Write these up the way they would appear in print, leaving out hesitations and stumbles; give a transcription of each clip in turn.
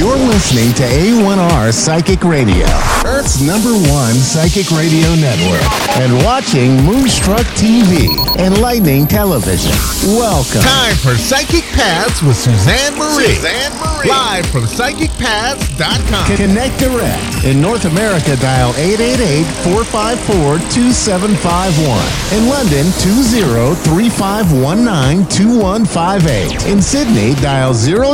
You're listening to A1R Psychic Radio, Earth's #1 psychic radio network, and watching Moonstruck TV, Enlightening Television. Welcome. Time for Psychic Paths with Suzanne Marie. Live from PsychicPaths.com. Connect direct. In North America, dial 888-454-2751. In London, 20-3519-2158. In Sydney, dial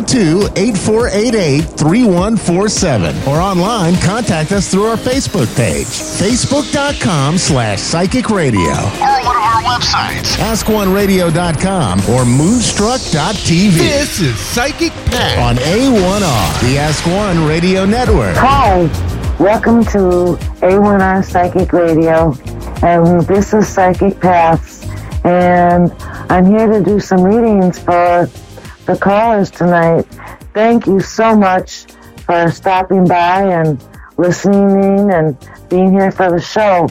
02-8488-3147. Or online, contact us through our Facebook page, facebook.com/Psychic Radio. Or one of our websites, AskOneRadio.com or Moonstruck.tv. This is Psychic Paths on A1R, the Ask One Radio Network. Hi, welcome to A1R Psychic Radio, and this is Psychic Paths, and I'm here to do some readings for the callers tonight. Thank you so much for stopping by and listening and being here for the show.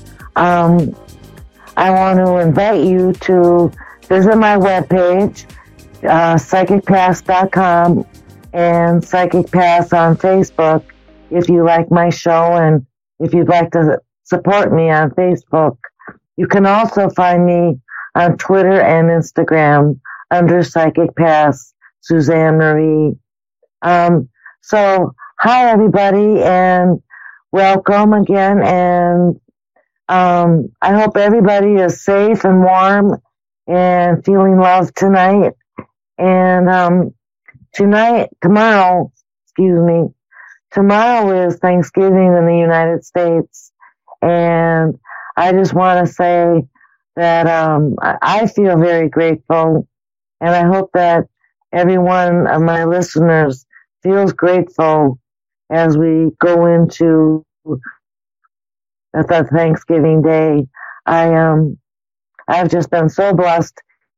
I want to invite you to visit my webpage, PsychicPaths.com, and Psychic Paths on Facebook if you like my show and if you'd like to support me on Facebook. You can also find me on Twitter and Instagram under Psychic Paths, Suzanne Marie. So, hi everybody, and welcome again, and I hope everybody is safe and warm and feeling loved tonight. And tomorrow is Thanksgiving in the United States, and I just want to say that I feel very grateful, and I hope that every one of my listeners feels grateful as we go into the Thanksgiving Day. I've just been so blessed,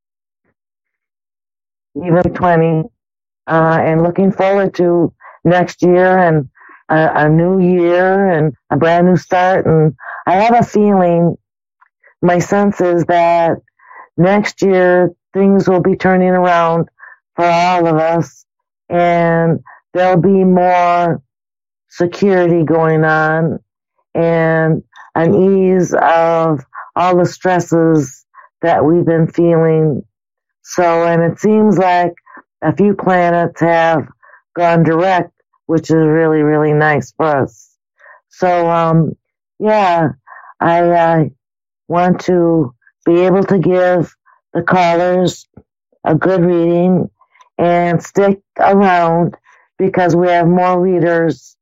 even 20, and looking forward to next year and a new year and a brand new start. And I have a feeling, my sense is that next year things will be turning around for all of us, and there'll be more security going on and an ease of all the stresses that we've been feeling. So, and it seems like a few planets have gone direct, which is really, really nice for us. So, I want to be able to give the callers a good reading and stick around because we have more readers.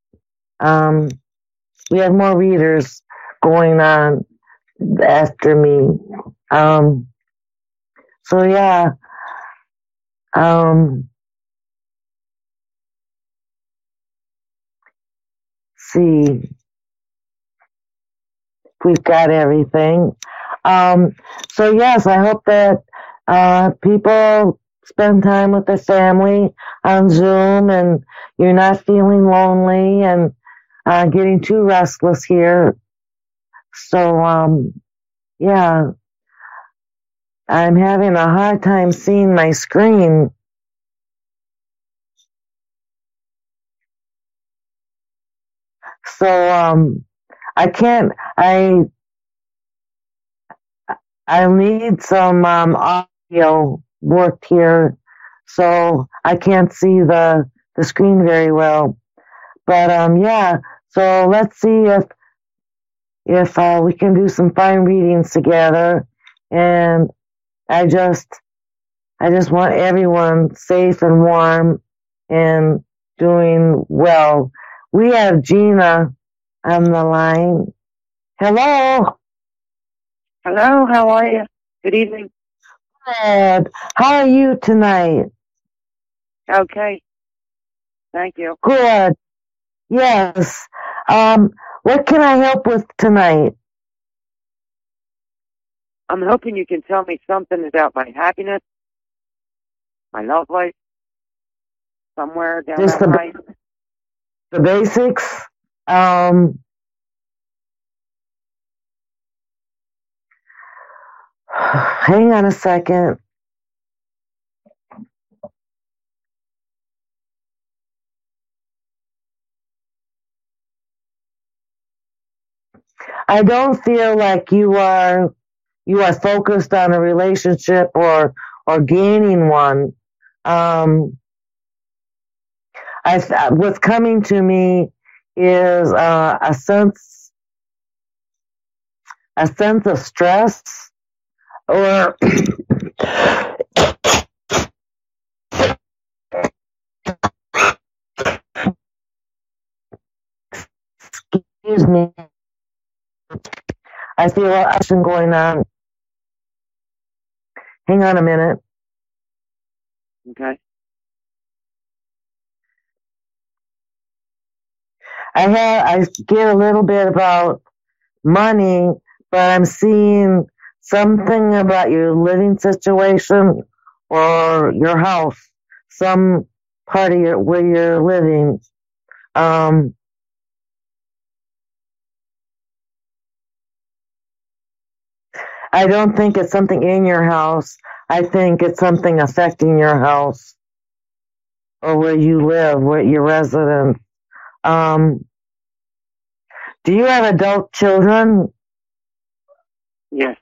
We have more readers going on after me. See, we've got everything. Yes, I hope that people spend time with their family on Zoom and you're not feeling lonely and getting too restless here. So, I'm having a hard time seeing my screen. So, I need some audio worked here, so I can't see the screen very well. But so let's see if we can do some fine readings together. And I just want everyone safe and warm and doing well. We have Gina on the line. Hello. Hello, how are you? Good evening. Good. How are you tonight? Okay. Thank you. Good. Yes. What can I help with tonight? I'm hoping you can tell me something about my happiness, my love life, somewhere down Just that line. The basics. Hang on a second. I don't feel like you are focused on a relationship or gaining one. What's coming to me is a sense of stress or excuse me. I feel action going on. Hang on a minute. Okay. I get a little bit about money, but I'm seeing something about your living situation or your house, some part of where you're living. I don't think it's something in your house. I think it's something affecting your house or where you live, where your residence. Do you have adult children? Yes.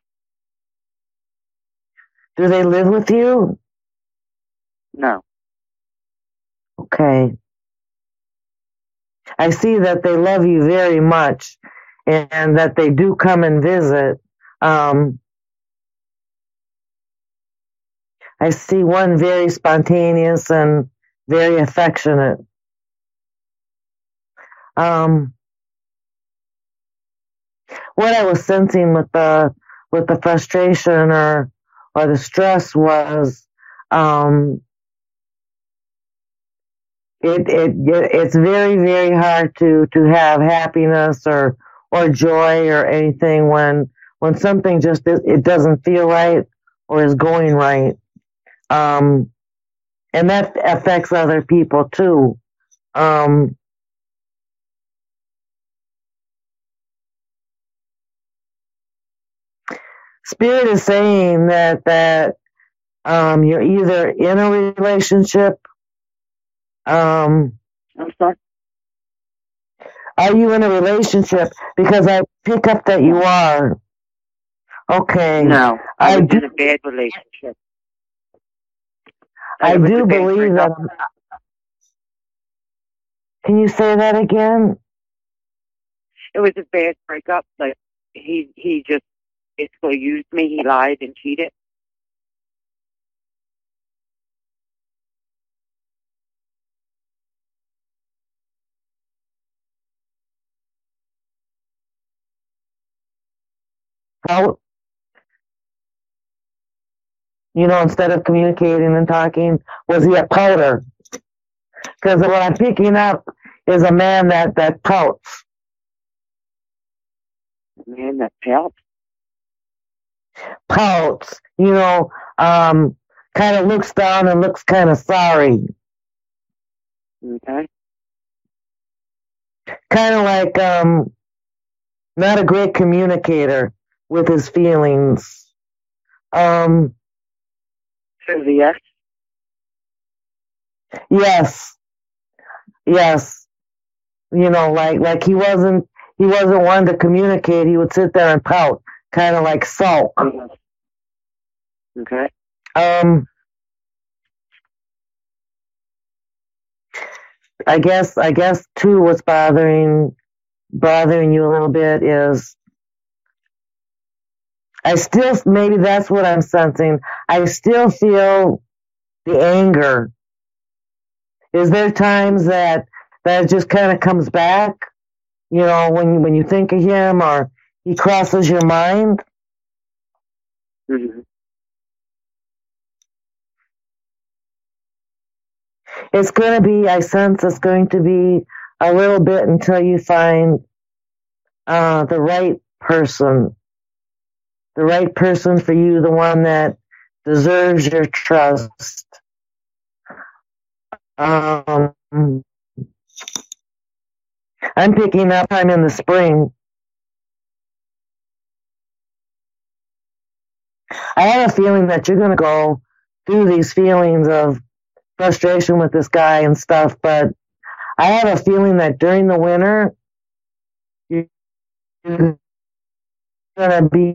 Do they live with you? No. Okay. I see that they love you very much and that they do come and visit. I see one very spontaneous and very affectionate. What I was sensing with the frustration or the stress was, it's very, very hard to have happiness or joy or anything when something just it doesn't feel right or is going right. And that affects other people too. Spirit is saying that you're either in a relationship. I'm sorry? Are you in a relationship? Because I pick up that you are. Okay. No, I was in a bad relationship. I do believe that. Can you say that again? It was a bad breakup. Like he just basically used me. He lied and cheated. How? Instead of communicating and talking, was he a pouter? Because what I'm picking up is a man that pouts. A man that pouts? Pouts. Kind of looks down and looks kind of sorry. Okay. Kind of like not a great communicator with his feelings. Yes. Yes. Like he wasn't one to communicate. He would sit there and pout, kind of like sulk. Okay. I guess too what's bothering you a little bit is maybe that's what I'm sensing. I still feel the anger. Is there times that it just kind of comes back? When you think of him or he crosses your mind? Mm-hmm. I sense it's going to be a little bit until you find the right person. The right person for you, the one that deserves your trust. I'm picking up time in the spring. I have a feeling that you're going to go through these feelings of frustration with this guy and stuff, but I have a feeling that during the winter, you're you're gonna be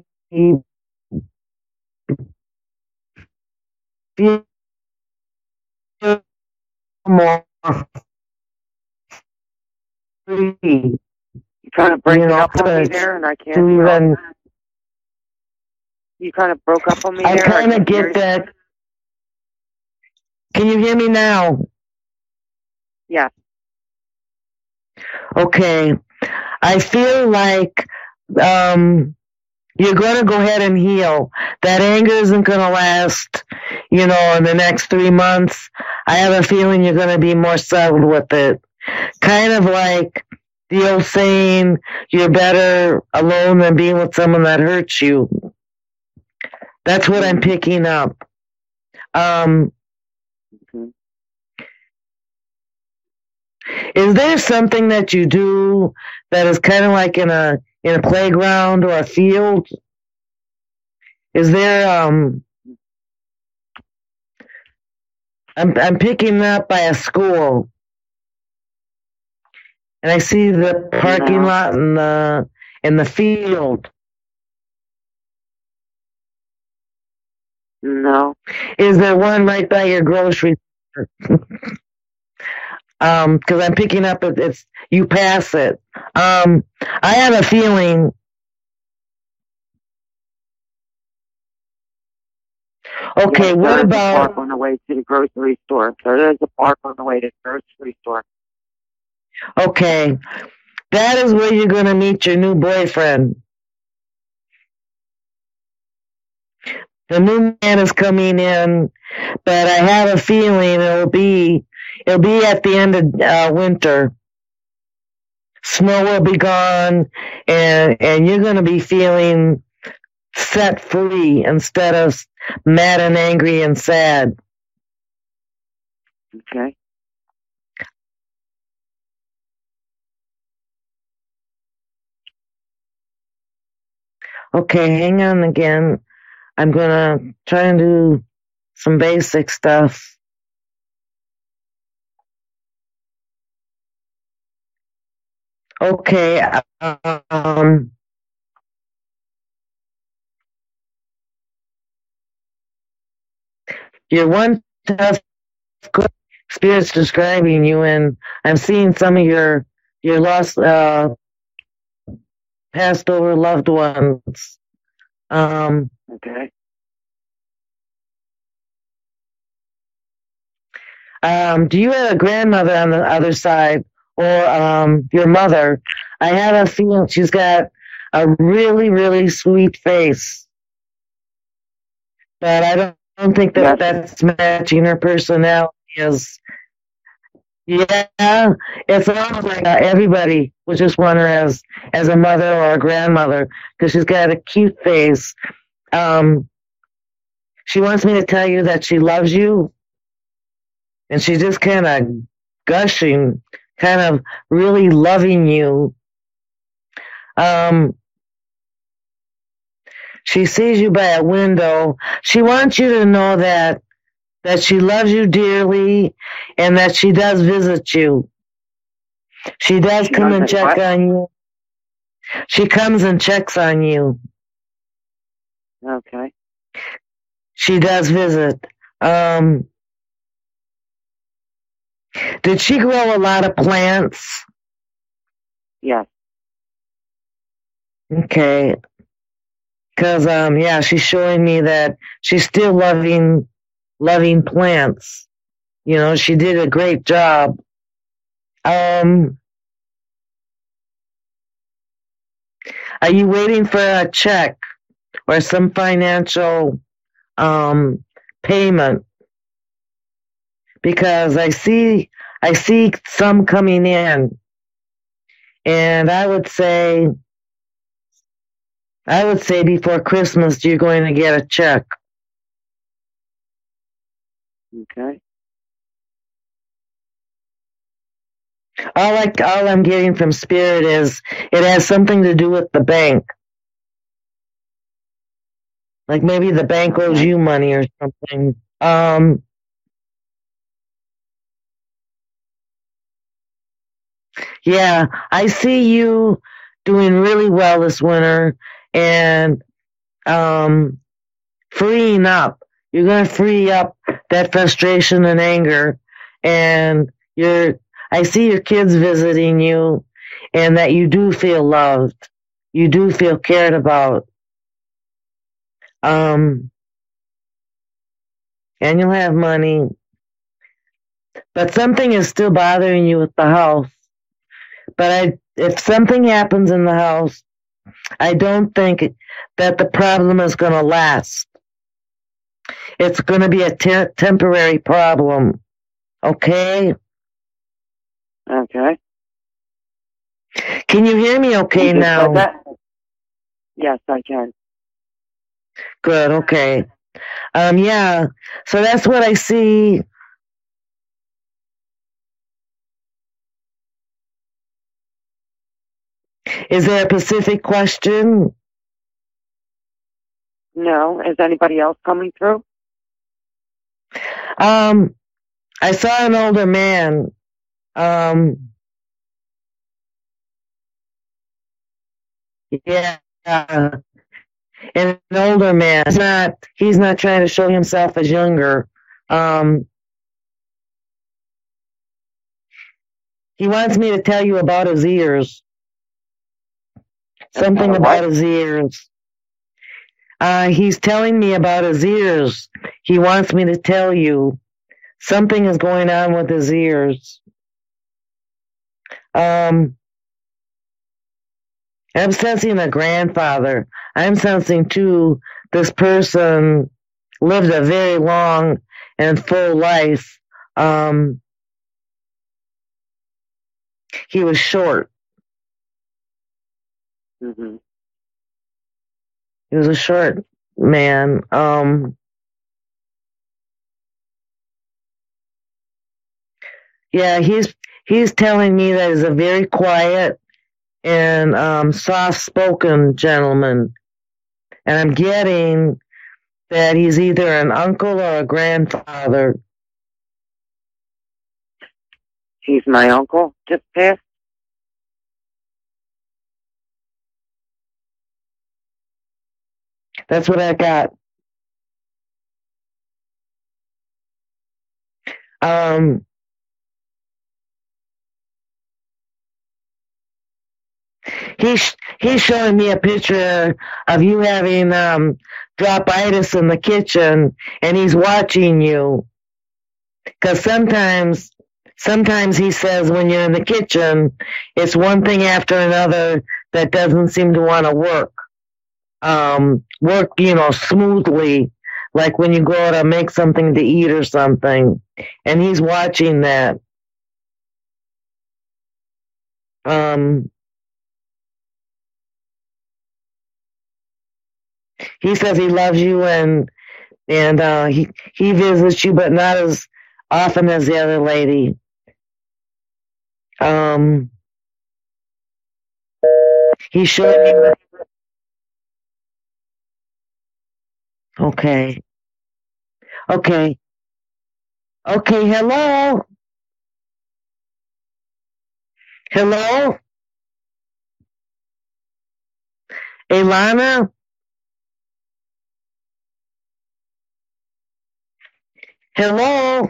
feel more free. You kind of breaking You know, up on me to there, and I can't to hear. even. You kind of broke up on me I there. kind of can't hear get you. that. Can you hear me now? Yeah. Okay. I feel like you're going to go ahead and heal. That anger isn't going to last, in the next 3 months. I have a feeling you're going to be more settled with it. Kind of like the old saying, you're better alone than being with someone that hurts you. That's what I'm picking up. Is there something that you do that is kind of like in a playground or a field? Is there I'm picking up by a school, and I see the parking lot in the field. No. Is there one right by your grocery store? Because I'm picking up it's you pass it. I have a feeling. Okay, yes, what about a park on the way to the grocery store? There is a park on the way to the grocery store. Okay, that is where you're going to meet your new boyfriend. The new man is coming in, but I have a feeling it'll be at the end of winter. Snow will be gone, and you're going to be feeling set free instead of mad and angry and sad. Okay. Okay, hang on again. I'm going to try and do some basic stuff. Okay, your one tough spirit's describing you, and I'm seeing some of your lost, passed over loved ones. Okay. Do you have a grandmother on the other side, or your mother? I have a feeling she's got a really, really sweet face, but I don't think that's matching her personality. Yeah, it's almost like everybody would just want her as a mother or a grandmother because she's got a cute face. She wants me to tell you that she loves you, and she's just kind of gushing, kind of really loving you. She sees you by a window. She wants you to know that she loves you dearly and that she does visit you. She does come and check on you. She comes and checks on you. Okay. She does visit. Did she grow a lot of plants? Yes. Okay. Because, yeah, she's showing me that she's still loving plants. She did a great job. Are you waiting for a check or some financial payment? Because I see some coming in, and I would say before Christmas you're going to get a check. Okay. All I'm getting from Spirit is it has something to do with the bank. Like maybe the bank owes you money or something. Yeah, I see you doing really well this winter and freeing up. You're going to free up that frustration and anger, and I see your kids visiting you, and that you do feel loved. You do feel cared about. And you'll have money. But something is still bothering you with the house. But if something happens in the house, I don't think that the problem is going to last. It's going to be a temporary problem. Okay? Okay. Can you hear me okay now? Yes, I can. Good, okay. Yeah, so that's what I see. Is there a specific question? No. Is anybody else coming through? I saw an older man. Yeah, an older man. He's not trying to show himself as younger. He wants me to tell you about his ears. Something about his ears. He's telling me about his ears. He wants me to tell you something is going on with his ears. I'm sensing a grandfather. I'm sensing too, this person lived a very long and full life. He was short. Mm-hmm. He was a short man. Yeah, he's telling me that he's a very quiet and soft-spoken gentleman, and I'm getting that he's either an uncle or a grandfather. He's my uncle, just passed. That's what I got. He's showing me a picture of you having dropitis in the kitchen, and he's watching you. Because sometimes he says when you're in the kitchen, it's one thing after another that doesn't seem to want to work. Smoothly, like when you go out to make something to eat or something. And he's watching that. He says he loves you and he visits you, but not as often as the other lady. He showed me. Okay. Hello. Ilana. Hello.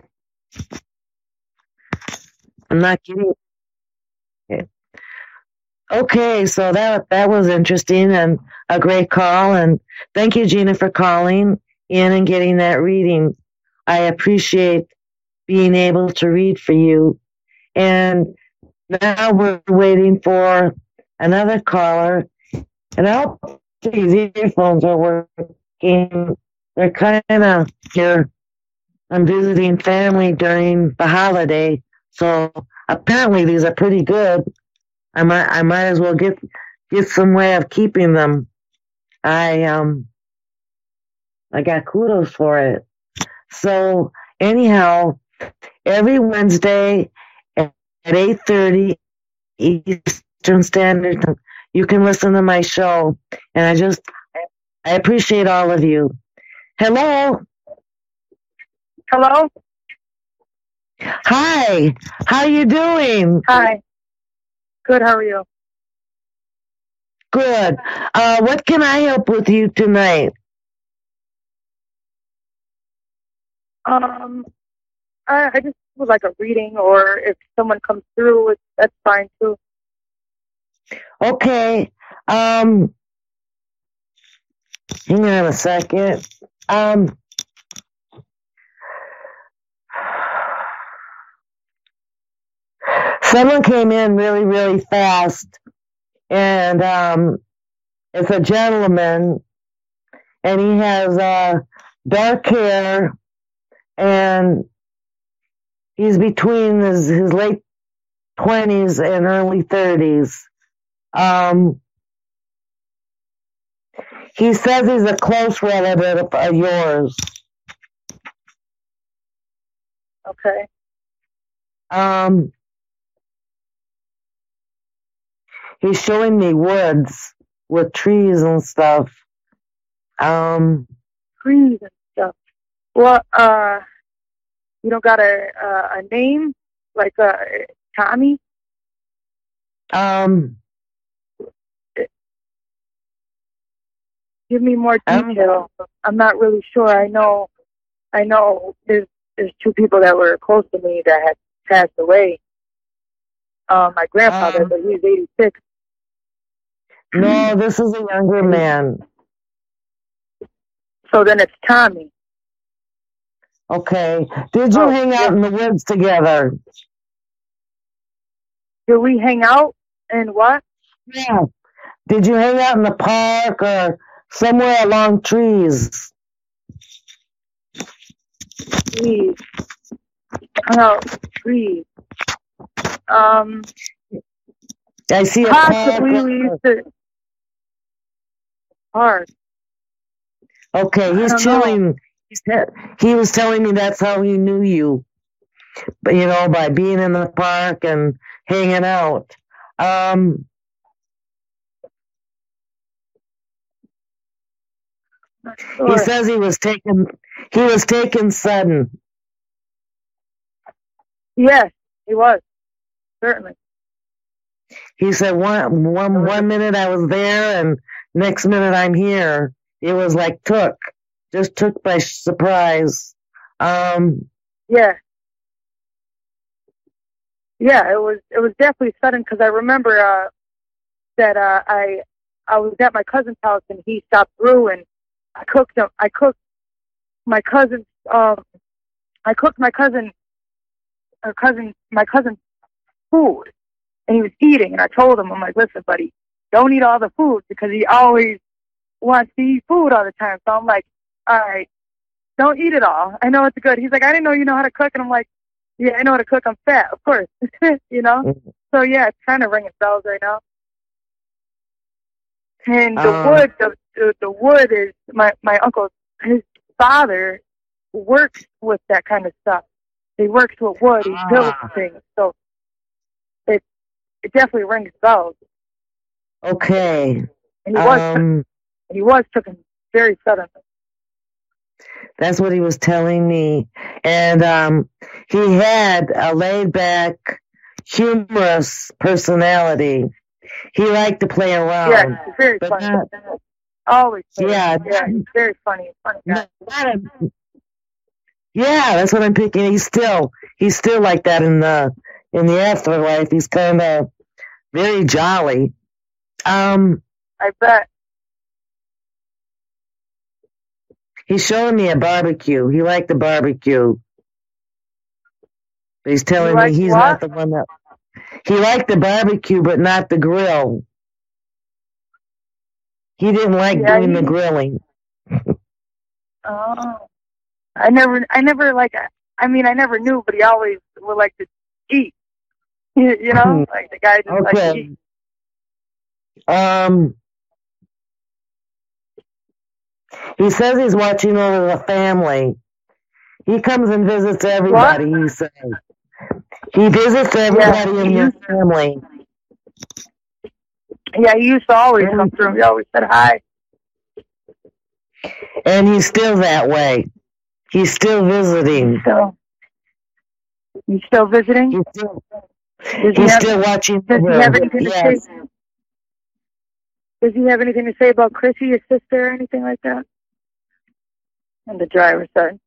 I'm not getting it. Okay, so that was interesting and a great call, and thank you, Gina, for calling in and getting that reading. I appreciate being able to read for you. And now we're waiting for another caller, and I hope these earphones are working. They're kind of here. I'm visiting family during the holiday, so apparently these are pretty good. I might as well get some way of keeping them. I got kudos for it. So anyhow, every Wednesday at 8:30 Eastern Standard Time, you can listen to my show, and I appreciate all of you. Hello. Hi. How you doing? Hi. Good, how are you? good. What can I help with you tonight? I just would like a reading, or if someone comes through, that's fine too. Okay. Hang on a second. Someone came in really, really fast, and it's a gentleman, and he has dark hair, and he's between his late 20s and early 30s. He says he's a close relative of yours. Okay. He's showing me woods with trees and stuff. Trees and stuff. Well, you don't got a name like Tommy? Give me more detail. I'm not really sure. I know there's two people that were close to me that had passed away. My grandfather, but he's 86. No, this is a younger man. So then it's Tommy. Okay. Did you hang out in the woods together? Did we hang out and what? Yeah. Did you hang out in the park or somewhere along trees? Trees. Oh, trees. I see a possibly park. we used to park. Okay, he's telling. He was telling me that's how he knew you. But by being in the park and hanging out. Sure. He says he was taken sudden. Yes, he was. Certainly. He said one minute I was there and next minute I'm here. It was like just took by surprise. Yeah. Yeah, it was definitely sudden because I remember that I was at my cousin's house and he stopped through and I cooked my cousin food, and he was eating, and I told him, I'm like, listen, buddy, don't eat all the food, because he always wants to eat food all the time. So I'm like, all right, don't eat it all. I know it's good. He's like, I didn't know you know how to cook, and I'm like, yeah, I know how to cook. I'm fat, of course, So yeah, it's kind of ringing bells right now. And the wood is my uncle, his father works with that kind of stuff. He works with wood. He builds things. So it definitely rings bells. Okay. And he was taken very suddenly. That's what he was telling me. And he had a laid-back, humorous personality. He liked to play around. Yeah, he's very funny. Always. Yeah. Yeah, he's very funny. Funny guy. Yeah, that's what I'm picking. He's still like that in the afterlife. He's kind of very jolly. I bet. He's showing me a barbecue. He liked the barbecue. But he's telling me he's not the one that... He liked the barbecue, but not the grill. He didn't like doing the grilling. Oh. I never knew, but he always would like to eat. Like the guy just likes to eat. He says he's watching over the family. He comes and visits everybody, he says. He visits everybody in your family. Yeah, he used to always come through. He always said hi. And he's still that way. He's still visiting. He's still visiting? He's still watching. Does he have anything to say? Does he have anything to say about Chrissy, your sister, or anything like that? On the driver's side.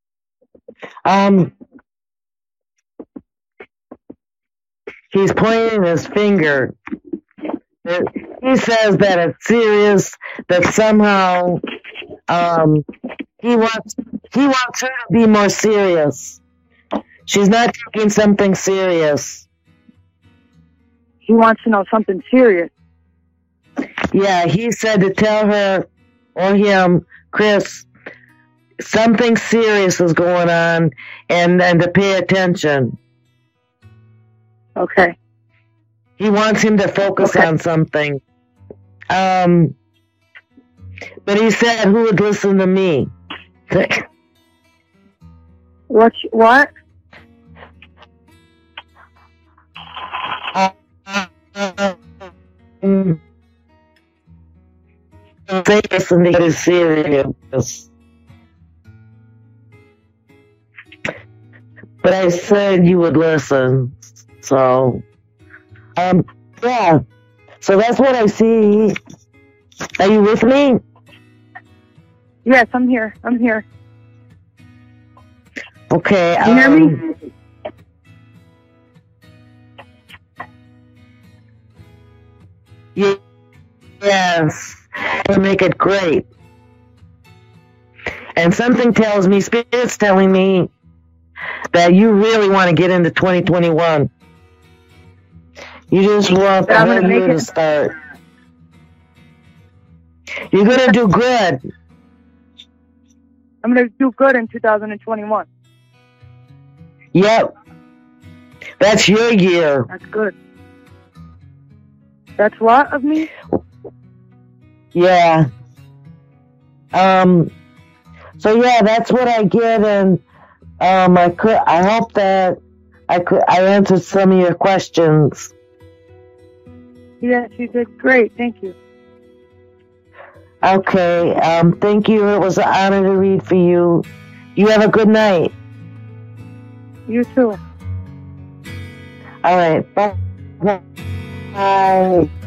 He's pointing his finger. He says that it's serious, that somehow he wants her to be more serious. She's not taking something serious. He wants to know something serious. Yeah, he said to tell her or him, Chris, something serious is going on, and to pay attention. Okay. He wants him to focus on something. But he said, who would listen to me? What? They listen to his serious. But I said you would listen. So, yeah. So that's what I see. Are you with me? Yes, I'm here. Okay. You hear me? Yes. To make it great. And something tells me, Spirit's telling me, that you really want to get into 2021. You just want the whole year to start. You're going to do good. I'm going to do good in 2021. Yep. That's your year. That's good. That's what of me? Yeah. So yeah, that's what I get, and I hope that I answered some of your questions. Yes, you did great. Thank you. Okay. Thank you. It was an honor to read for you. You have a good night. You too. All right. Bye. Bye.